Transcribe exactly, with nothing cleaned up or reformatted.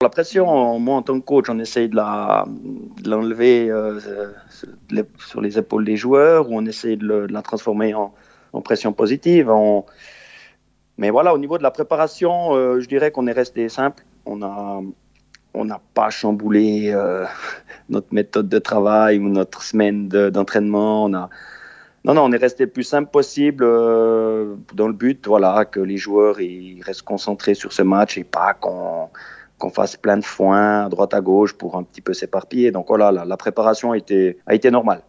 La pression, moi en tant que coach, on essaye de, la, de l'enlever euh, sur les épaules des joueurs ou on essaye de, le, de la transformer en, en pression positive. On... Mais voilà, au niveau de la préparation, euh, je dirais qu'on est resté simple. On a, on n'a pas chamboulé euh, notre méthode de travail ou notre semaine de, d'entraînement. On a... Non, non, on est resté le plus simple possible euh, dans le but, voilà, que les joueurs ils restent concentrés sur ce match et pas qu'on, qu'on fasse plein de foin à droite à gauche pour un petit peu s'éparpiller. Donc voilà, la, la préparation a été, a été normale.